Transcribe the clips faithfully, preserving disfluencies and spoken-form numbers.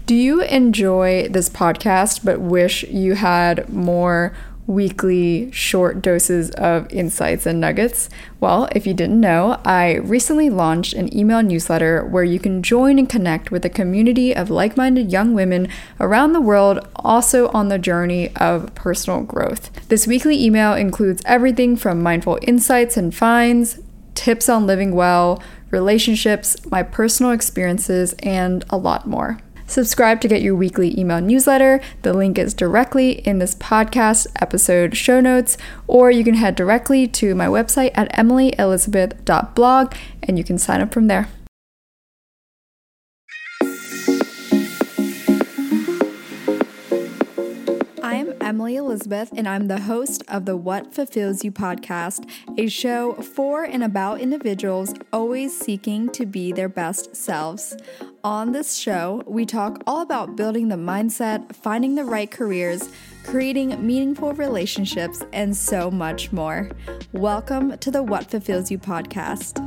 Do you enjoy this podcast but wish you had more weekly short doses of insights and nuggets? Well, if you didn't know, I recently launched an email newsletter where you can join and connect with a community of like-minded young women around the world, also on the journey of personal growth. This weekly email includes everything from mindful insights and finds, tips on living well, relationships, my personal experiences, and a lot more. Subscribe to get your weekly email newsletter. The link is directly in this podcast episode show notes, or you can head directly to my website at emily elizabeth dot blog and you can sign up from there. I'm Emily Elizabeth, and I'm the host of the What Fulfills You podcast, a show for and about individuals always seeking to be their best selves. On this show, we talk all about building the mindset, finding the right careers, creating meaningful relationships, and so much more. Welcome to the What Fulfills You podcast.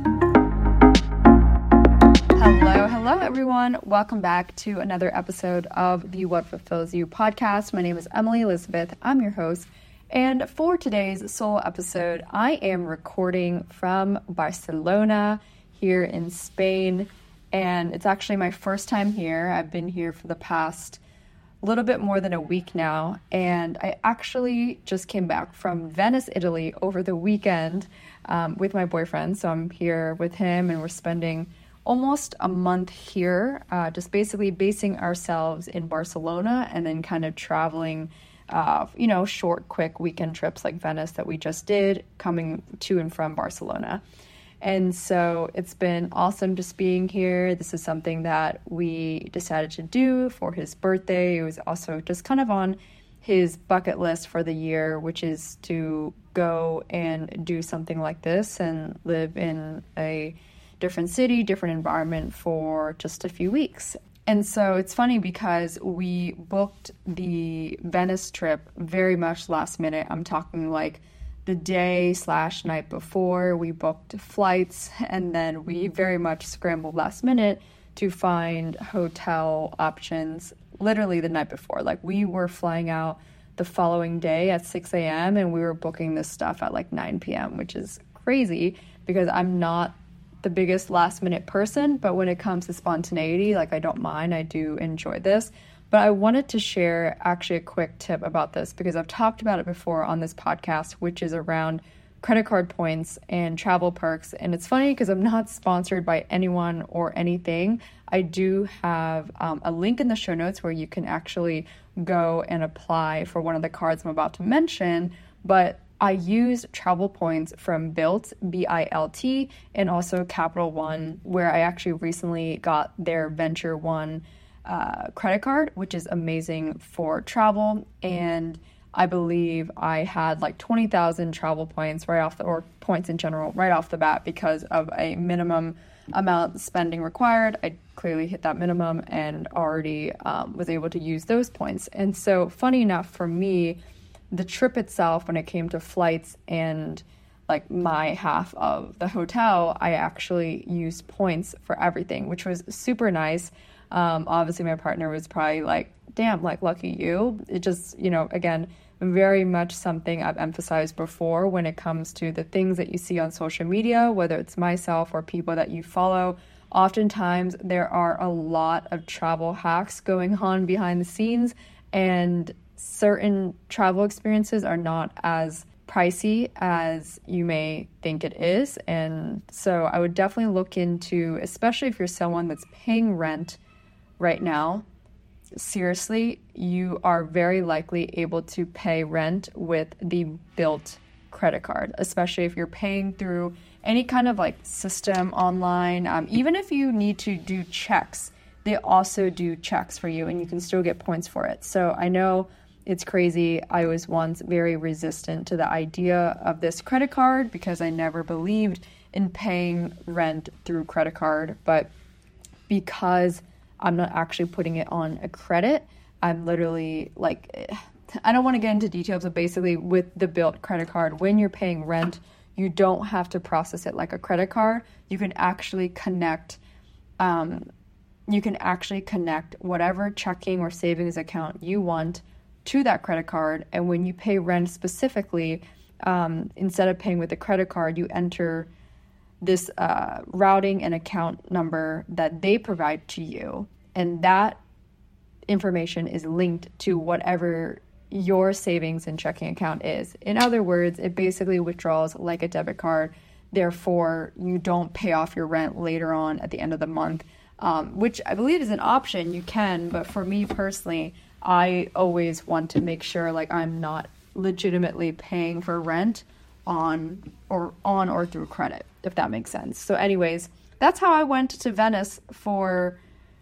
Hello, hello everyone. Welcome back to another episode of the What Fulfills You podcast. My name is Emily Elizabeth. I'm your host. And for today's solo episode, I am recording from Barcelona here in Spain. And it's actually my first time here. I've been here for the past little bit more than a week now. And I actually just came back from Venice, Italy over the weekend um, with my boyfriend. So I'm here with him and we're spending almost a month here, uh, just basically basing ourselves in Barcelona and then kind of traveling, uh, you know, short, quick weekend trips like Venice that we just did, coming to and from Barcelona. And so it's been awesome just being here. This is something that we decided to do for his birthday. It was also just kind of on his bucket list for the year, which is to go and do something like this and live in a different city, different environment for just a few weeks. And so it's funny because we booked the Venice trip very much last minute. I'm talking like the day slash night before. We booked flights and then we very much scrambled last minute to find hotel options literally the night before. Like we were flying out the following day at six a.m. and we were booking this stuff at like nine p.m., which is crazy because I'm not the biggest last minute person, but when it comes to spontaneity, like I don't mind, I do enjoy this. But I wanted to share actually a quick tip about this because I've talked about it before on this podcast, which is around credit card points and travel perks. And it's funny because I'm not sponsored by anyone or anything. I do have um, a link in the show notes where you can actually go and apply for one of the cards I'm about to mention, but I used travel points from Bilt, B I L T, and also Capital One, where I actually recently got their Venture One uh, credit card, which is amazing for travel. And I believe I had like twenty thousand travel points right off the, or points in general, right off the bat because of a minimum amount spending required. I clearly hit that minimum and already um, was able to use those points. And so funny enough for me, the trip itself, when it came to flights and like my half of the hotel, I actually used points for everything, which was super nice. Um, obviously, my partner was probably like, damn, like, lucky you. It just, you know, again, very much something I've emphasized before when it comes to the things that you see on social media, whether it's myself or people that you follow. Oftentimes, there are a lot of travel hacks going on behind the scenes, and certain travel experiences are not as pricey as you may think it is. And so I would definitely look into, especially if you're someone that's paying rent right now, seriously, you are very likely able to pay rent with the Bilt credit card, especially if you're paying through any kind of like system online. Um, even if you need to do checks, they also do checks for you and you can still get points for it. So I know it's crazy. I was once very resistant to the idea of this credit card because I never believed in paying rent through credit card. But because I'm not actually putting it on a credit, I'm literally like, I don't want to get into details, but basically with the Bilt credit card, when you're paying rent, you don't have to process it like a credit card. You can actually connect um, you can actually connect whatever checking or savings account you want to that credit card. And when you pay rent specifically, um, instead of paying with a credit card, you enter this uh, routing and account number that they provide to you. And that information is linked to whatever your savings and checking account is. In other words, it basically withdraws like a debit card. Therefore, you don't pay off your rent later on at the end of the month, um, which I believe is an option. You can, but for me personally, I always want to make sure like I'm not legitimately paying for rent on or on or through credit, if that makes sense. So anyways, that's how I went to Venice for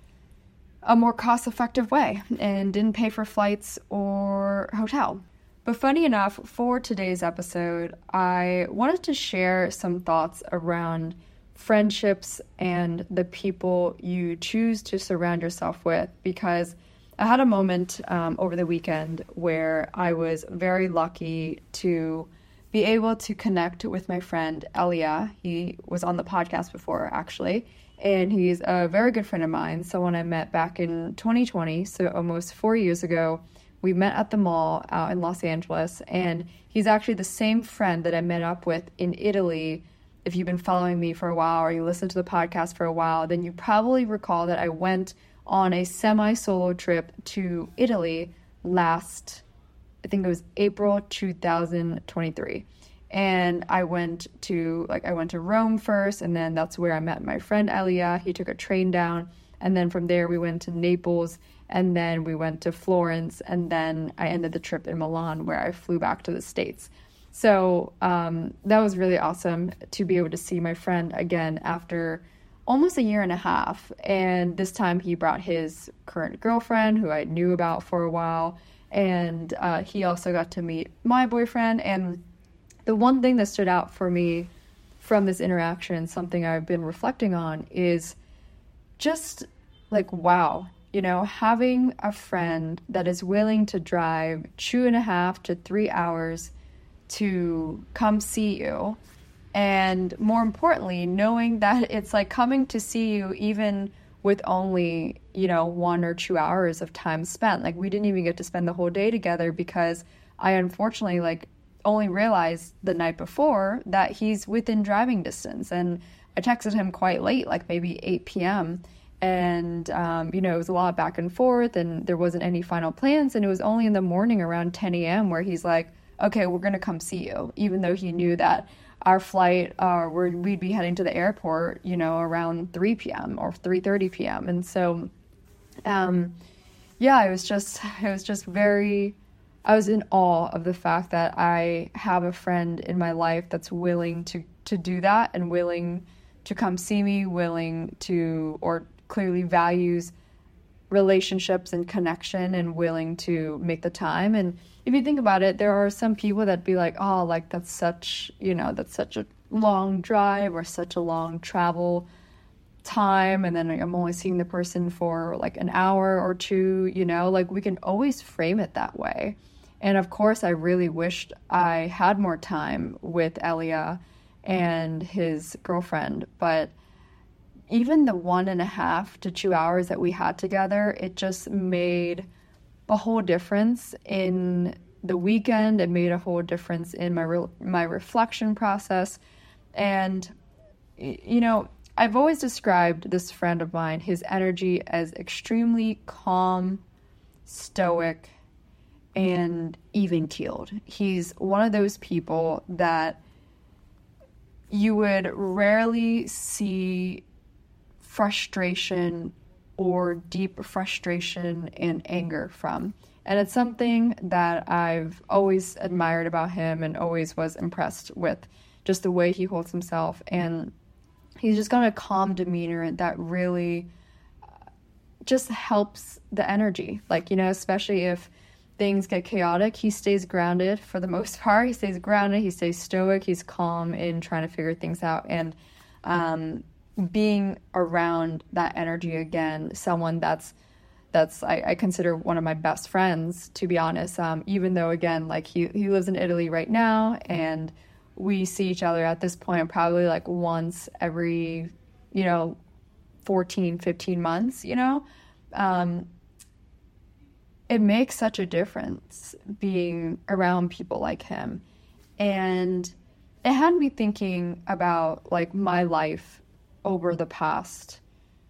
a more cost-effective way and didn't pay for flights or hotel. But funny enough, for today's episode, I wanted to share some thoughts around friendships and the people you choose to surround yourself with, because I had a moment um, over the weekend where I was very lucky to be able to connect with my friend Elia. He was on the podcast before, actually, and he's a very good friend of mine, someone I met back in twenty twenty, so almost four years ago. We met at the mall out in Los Angeles, and he's actually the same friend that I met up with in Italy. If you've been following me for a while or you listened to the podcast for a while, then you probably recall that I went on a semi-solo trip to Italy last, I think it was April two thousand twenty-three. And I went to, like, I went to Rome first, and then that's where I met my friend Elia. He took a train down, and then from there we went to Naples, and then we went to Florence, and then I ended the trip in Milan, where I flew back to the States. So um, that was really awesome to be able to see my friend again after almost a year and a half. And this time he brought his current girlfriend, who I knew about for a while, and uh, he also got to meet my boyfriend. And the one thing that stood out for me from this interaction, something I've been reflecting on, is just like, wow, you know, having a friend that is willing to drive two and a half to three hours to come see you. And more importantly, knowing that it's like coming to see you even with only, you know, one or two hours of time spent. Like, we didn't even get to spend the whole day together because I unfortunately like only realized the night before that he's within driving distance. And I texted him quite late, like maybe eight p.m. And, um, you know, it was a lot back and forth, and there wasn't any final plans. And it was only in the morning around ten a.m. where he's like, okay, we're going to come see you, even though he knew that our flight, uh, where we'd be heading to the airport, you know, around three p.m. or three thirty p.m. And so, um, yeah, it was just, it was just very, I was in awe of the fact that I have a friend in my life that's willing to, to do that and willing to come see me, willing to, or clearly values relationships and connection and willing to make the time. And if you think about it, there are some people that be like, oh, like that's such, you know, that's such a long drive or such a long travel time. And then I'm only seeing the person for like an hour or two, you know, like we can always frame it that way. And of course, I really wished I had more time with Elia and his girlfriend, but even the one and a half to two hours that we had together, it just made a whole difference in the weekend. It made a whole difference in my re- my reflection process. And, you know, I've always described this friend of mine, his energy, as extremely calm, stoic, and even-keeled. He's one of those people that you would rarely see frustration or deep frustration and anger from. And it's something that I've always admired about him and always was impressed with, just the way he holds himself. And he's just got a calm demeanor that really just helps the energy. Like, you know, especially if things get chaotic, he stays grounded for the most part. He stays grounded, he stays stoic, he's calm in trying to figure things out. And um, being around that energy again, someone that's that's I, I consider one of my best friends, to be honest, um, even though, again, like he, he lives in Italy right now, and we see each other at this point probably like once every, you know, fourteen, fifteen months, you know, um, it makes such a difference being around people like him. And it had me thinking about like my life over the past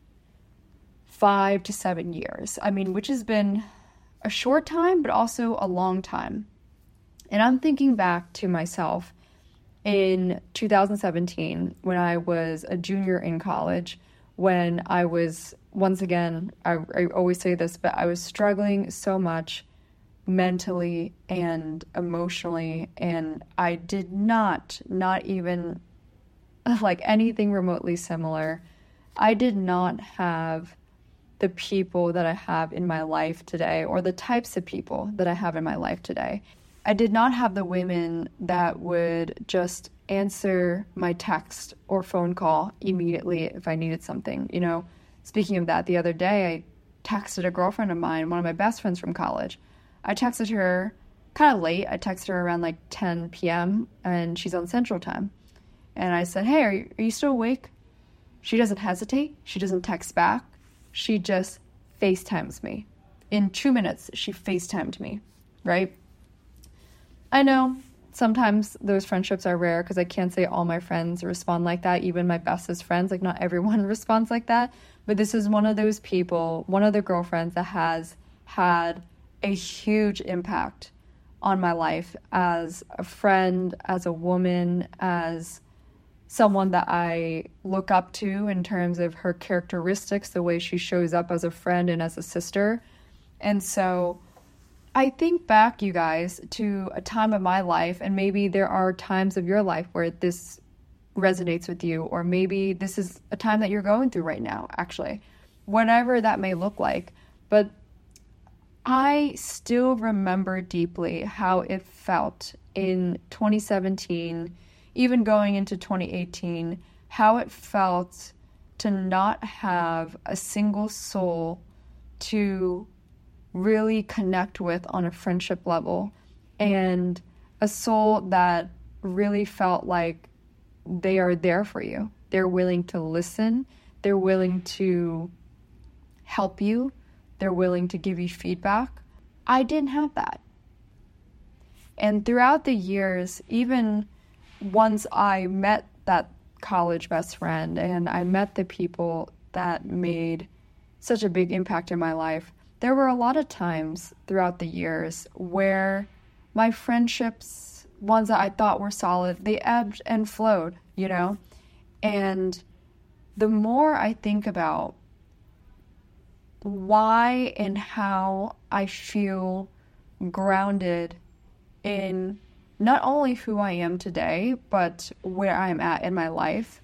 five to seven years. I mean, which has been a short time, but also a long time. And I'm thinking back to myself in two thousand seventeen when I was a junior in college, when I was, once again, I, I always say this, but I was struggling so much mentally and emotionally, and I did not, not even like anything remotely similar. I did not have the people that I have in my life today, or the types of people that I have in my life today. I did not have the women that would just answer my text or phone call immediately if I needed something. You know, speaking of that, the other day I texted a girlfriend of mine, one of my best friends from college. I texted her kind of late. I texted her around like ten p.m. and she's on Central Time. And I said, hey, are you, are you still awake? She doesn't hesitate. She doesn't text back. She just FaceTimes me. In two minutes, she FaceTimed me, right? I know sometimes those friendships are rare because I can't say all my friends respond like that, even my bestest friends. Like, not everyone responds like that. But this is one of those people, one of the girlfriends that has had a huge impact on my life as a friend, as a woman, as someone that I look up to in terms of her characteristics, the way she shows up as a friend and as a sister. And so I think back, you guys, to a time of my life, and maybe there are times of your life where this resonates with you, or maybe this is a time that you're going through right now, actually, whatever that may look like. But I still remember deeply how it felt in twenty seventeen, even going into twenty eighteen, how it felt to not have a single soul to really connect with on a friendship level, and a soul that really felt like they are there for you. They're willing to listen. They're willing to help you. They're willing to give you feedback. I didn't have that. And throughout the years, even once I met that college best friend and I met the people that made such a big impact in my life, there were a lot of times throughout the years where my friendships, ones that I thought were solid, they ebbed and flowed, you know? And the more I think about why and how I feel grounded in not only who I am today, but where I'm at in my life,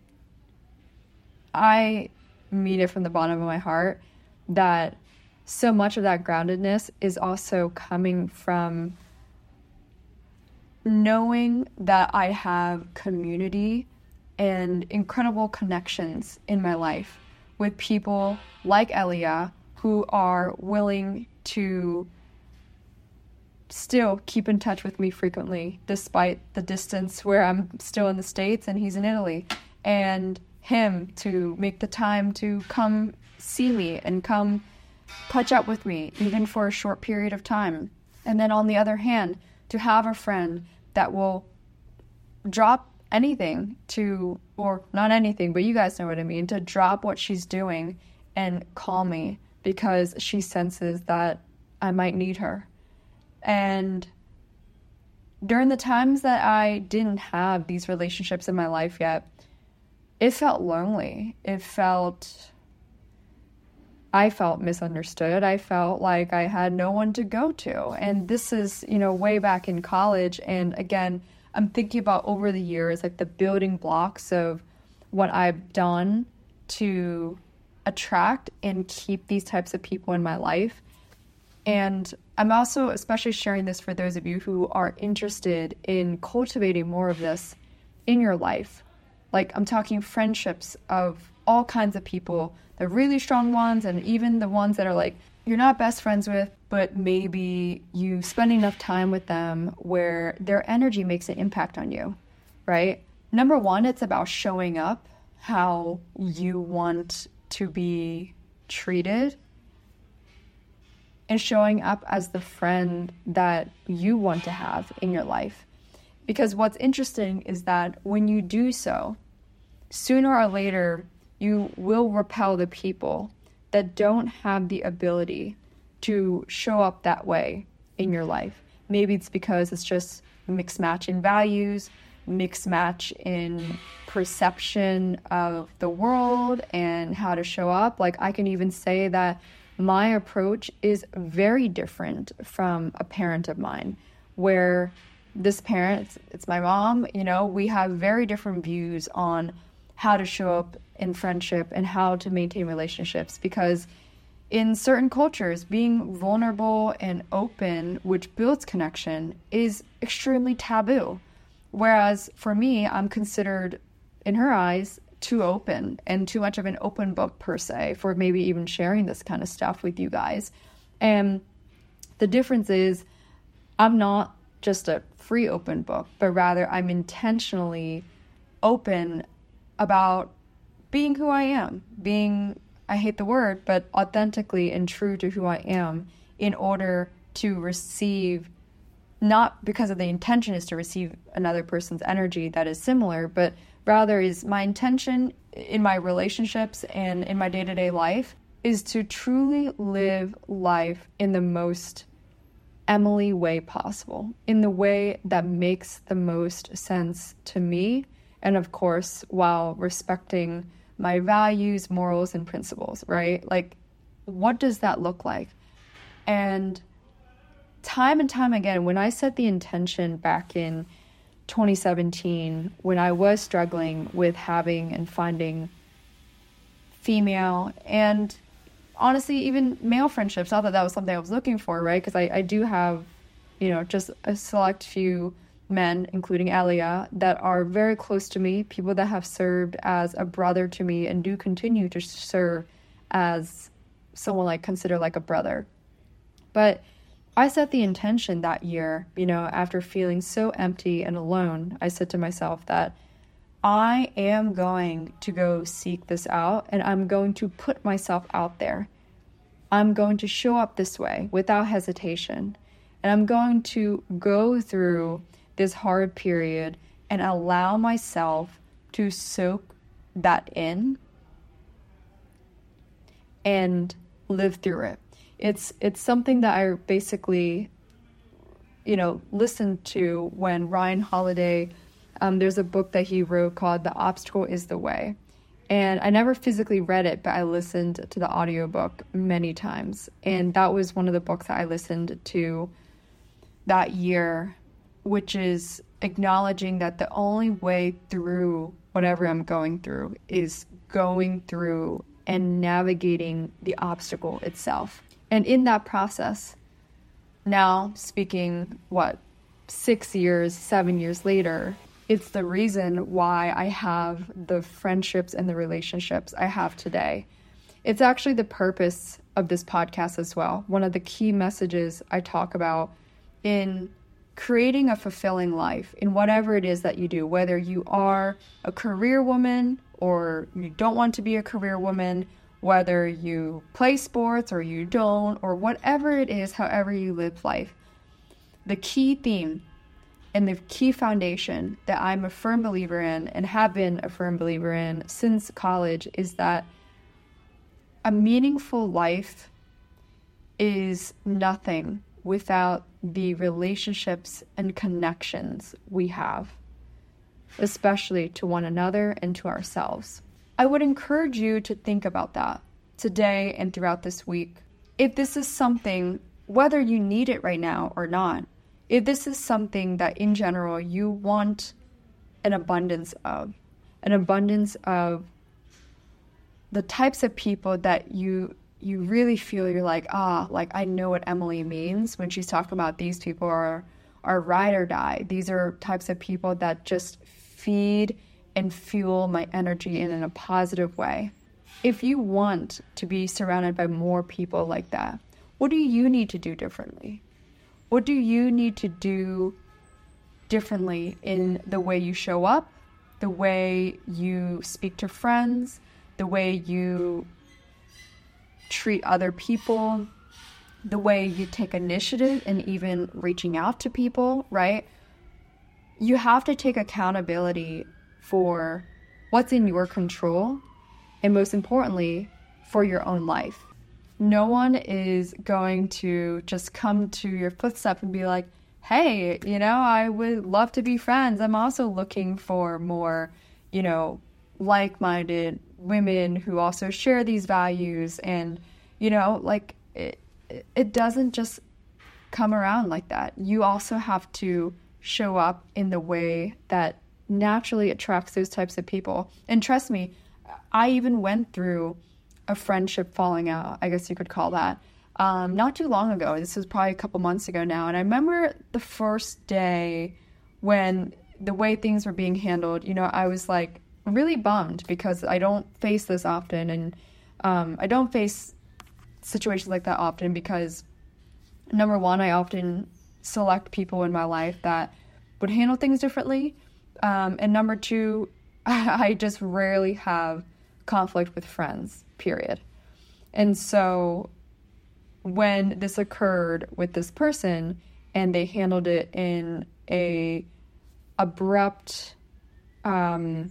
I mean it from the bottom of my heart that so much of that groundedness is also coming from knowing that I have community and incredible connections in my life with people like Elia who are willing to still keep in touch with me frequently, despite the distance where I'm still in the States and he's in Italy, and him to make the time to come see me and come catch up with me, even for a short period of time. And then on the other hand, to have a friend that will drop anything to, or not anything, but you guys know what I mean, to drop what she's doing and call me because she senses that I might need her. And during the times that I didn't have these relationships in my life yet, it felt lonely. It felt, I felt misunderstood. I felt like I had no one to go to. And this is, you know, way back in college. And again, I'm thinking about over the years, like the building blocks of what I've done to attract and keep these types of people in my life. And I'm also especially sharing this for those of you who are interested in cultivating more of this in your life. Like, I'm talking friendships of all kinds of people, the really strong ones, and even the ones that are like, you're not best friends with, but maybe you spend enough time with them where their energy makes an impact on you, right? Number one, it's about showing up how you want to be treated and showing up as the friend that you want to have in your life. Because what's interesting is that when you do so, sooner or later, you will repel the people that don't have the ability to show up that way in your life. Maybe it's because it's just mixed match in values, mixed match in perception of the world and how to show up. Like, I can even say that my approach is very different from a parent of mine, where this parent, it's, it's my mom, you know, we have very different views on how to show up in friendship and how to maintain relationships. Because in certain cultures, being vulnerable and open, which builds connection, is extremely taboo. Whereas for me, I'm considered, in her eyes, too open and too much of an open book per se for maybe even sharing this kind of stuff with you guys. And the difference is I'm not just a free open book, but rather I'm intentionally open about being who I am, being, I hate the word, but authentically and true to who I am, in order to receive, not because of the intention is to receive another person's energy that is similar, but rather is my intention in my relationships and in my day-to-day life is to truly live life in the most Emily way possible, in the way that makes the most sense to me, and of course, while respecting my values, morals, and principles, right? Like, what does that look like? And time and time again, when I set the intention back in twenty seventeen, when I was struggling with having and finding female and honestly even male friendships, not that that was something I was looking for, right? Because I, I do have, you know, just a select few men, including Elia, that are very close to me, people that have served as a brother to me and do continue to serve as someone like consider like a brother. But I set the intention that year, you know, after feeling so empty and alone, I said to myself that I am going to go seek this out and I'm going to put myself out there. I'm going to show up this way without hesitation. And I'm going to go through this hard period and allow myself to soak that in and live through it. It's it's something that I basically, you know, listened to when Ryan Holiday, um, there's a book that he wrote called The Obstacle is the Way. And I never physically read it, but I listened to the audiobook many times. And that was one of the books that I listened to that year, which is acknowledging that the only way through whatever I'm going through is going through and navigating the obstacle itself. And in that process, now speaking, what, six years, seven years later, it's the reason why I have the friendships and the relationships I have today. It's actually the purpose of this podcast as well. One of the key messages I talk about in creating a fulfilling life in whatever it is that you do, whether you are a career woman or you don't want to be a career woman, whether you play sports or you don't, or whatever it is, however you live life. The key theme and the key foundation that I'm a firm believer in and have been a firm believer in since college is that a meaningful life is nothing without the relationships and connections we have, especially to one another and to ourselves. I would encourage you to think about that today and throughout this week. If this is something, whether you need it right now or not, if this is something that in general you want an abundance of, an abundance of the types of people that you you really feel you're like, ah, like I know what Emily means when she's talking about these people are, are ride or die. These are types of people that just feed and fuel my energy in, in a positive way. If you want to be surrounded by more people like that, what do you need to do differently? What do you need to do differently in the way you show up, the way you speak to friends, the way you treat other people, the way you take initiative and even reaching out to people, right? You have to take accountability for what's in your control, and most importantly, for your own life. No one is going to just come to your footstep and be like, hey, you know, I would love to be friends. I'm also looking for more, you know, like-minded women who also share these values. And, you know, like, it, it doesn't just come around like that. You also have to show up in the way that naturally attracts those types of people. And trust me, I even went through a friendship falling out, I guess you could call that, um, not too long ago. This was probably a couple months ago now. And I remember the first day when the way things were being handled, you know, I was like really bummed because I don't face this often. And um, I don't face situations like that often because, number one, I often select people in my life that would handle things differently. Um, and number two, I just rarely have conflict with friends, period. And so when this occurred with this person and they handled it in a abrupt, um,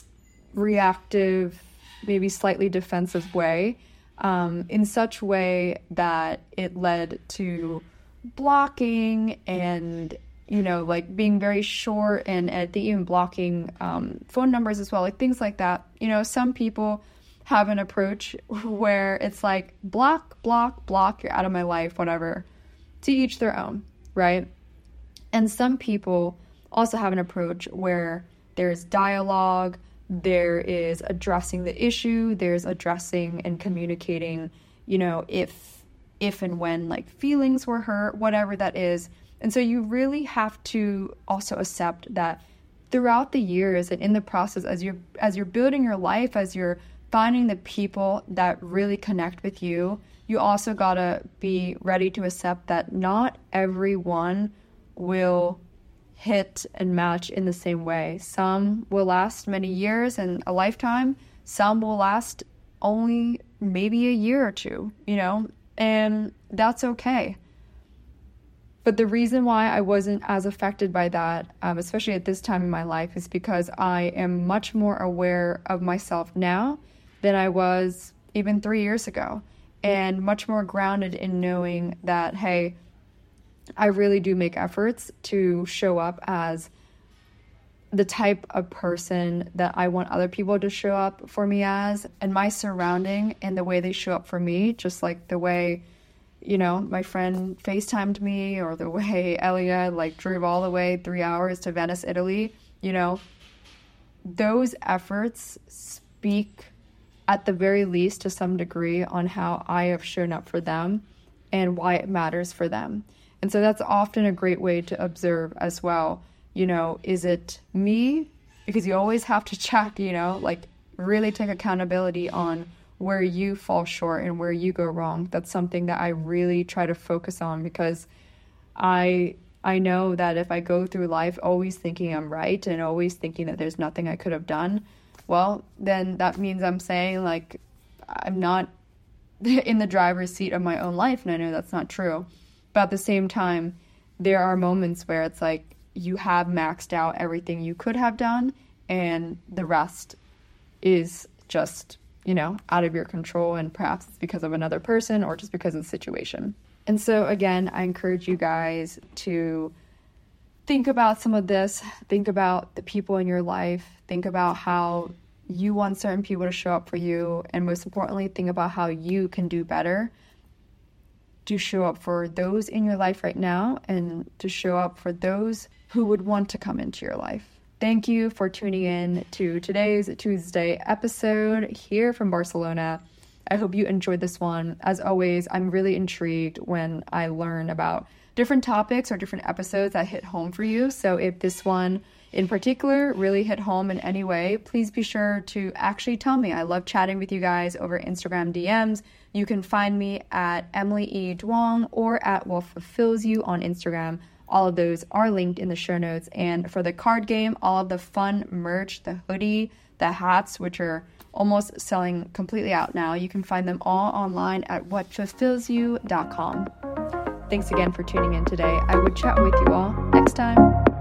reactive, maybe slightly defensive way, um, in such way that it led to blocking and, you know, like being very short and I think even blocking um, phone numbers as well, like things like that. You know, some people have an approach where it's like block, block, block, you're out of my life, whatever. To each their own, right? And some people also have an approach where there's dialogue, there is addressing the issue, there's addressing and communicating, you know, if if and when like feelings were hurt, whatever that is. And so you really have to also accept that throughout the years and in the process, as you're as you're building your life, as you're finding the people that really connect with you, you also gotta be ready to accept that not everyone will hit and match in the same way. Some will last many years and a lifetime. Some will last only maybe a year or two, you know, and that's okay. But the reason why I wasn't as affected by that, um, especially at this time in my life, is because I am much more aware of myself now than I was even three years ago, and much more grounded in knowing that, hey, I really do make efforts to show up as the type of person that I want other people to show up for me as, and my surrounding and the way they show up for me, just like the way, you know, my friend FaceTimed me, or the way Elia like drove all the way three hours to Venice, Italy, you know, those efforts speak at the very least to some degree on how I have shown up for them and why it matters for them. And so that's often a great way to observe as well. You know, is it me? Because you always have to check, you know, like really take accountability on where you fall short and where you go wrong. That's something that I really try to focus on, because I I know that if I go through life always thinking I'm right and always thinking that there's nothing I could have done, well, then that means I'm saying like I'm not in the driver's seat of my own life, and I know that's not true. But at the same time, there are moments where it's like you have maxed out everything you could have done, and the rest is just, you know, out of your control, and perhaps it's because of another person or just because of the situation. And so again, I encourage you guys to think about some of this, think about the people in your life, think about how you want certain people to show up for you, and most importantly, think about how you can do better to show up for those in your life right now and to show up for those who would want to come into your life. Thank you for tuning in to today's Tuesday episode here from Barcelona. I hope you enjoyed this one. As always, I'm really intrigued when I learn about different topics or different episodes that hit home for you. So if this one in particular really hit home in any way, please be sure to actually tell me. I love chatting with you guys over Instagram D Ms. You can find me at Emily E. Duong or at What Fulfills You on Instagram. All of those are linked in the show notes. And for the card game, all of the fun merch, the hoodie, the hats, which are almost selling completely out now. You can find them all online at what fulfills you dot com. Thanks again for tuning in today. I would chat with you all next time.